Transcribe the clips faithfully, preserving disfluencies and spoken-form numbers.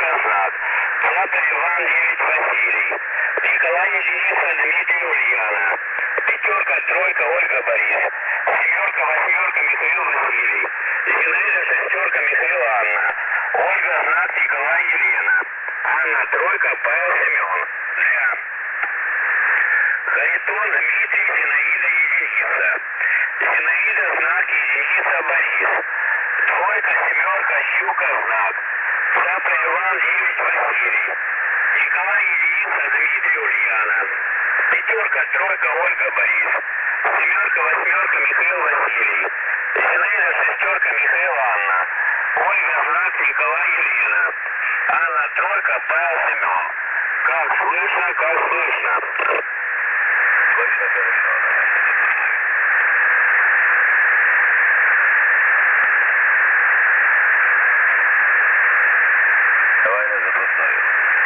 шестерка знак. Цапля Иван девять Василий. Николай единица Дмитрий Ульяна. Пятерка, тройка Ольга Борис. Семерка, восьмерка Михаил Василий. Зинаида шестерка Михаил Анна. Ольга знак Николай Елена. Анна тройка Павел Семен. Зря. Харитон Дмитрий Зинаида единица. Зинаида знак единица Борис. Двойка семерка Щука знак. Цапля Иван девять Василий. Николай единица Дмитрий Ульяна. Пятерка тройка Ольга Борис. Семерка восьмерка Михаил Василий. Зинаида шестерка Михаил Анна. Ольга знак Николай Елена. Анна тройка Павел Семен. Как слышно, как слышно. Слышно, хорошо. Давай на запасную.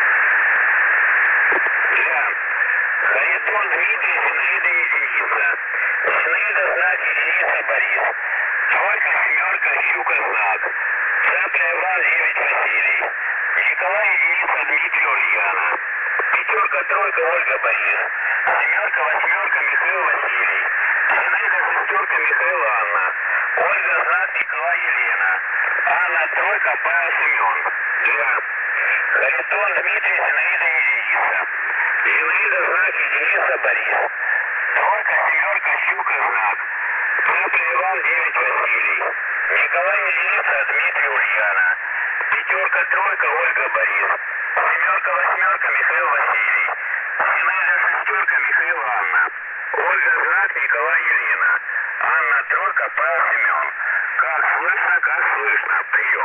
Зря. Харитон Дмитрий, Зинаида единица. Зинаида знак единица Борис. Тройка семерка Щука знак. Цапля Иван девять Василий. Николай единица Дмитрий Ульяна. Пятерка тройка Ольга Борис. Семерка восьмерка Михаил Василий. Зинаида шестерка Михаил Анна. Ольга знак Николай Елена. Анна тройка Павел Семен. Зря. Харитон Дмитрий, Зинаида единица. Зинаида знак единица Борис. Тройка семерка Щука знак. Цапля Иван девять Василий. Николай единица Дмитрий Ульяна. Пятерка тройка Ольга Борис. Семерка восьмерка Михаил Василий. Зинаида шестерка Михаил Анна. Ольга знак Николай Елена. Анна тройка Павел Семен. Как слышно, как слышно. Прием.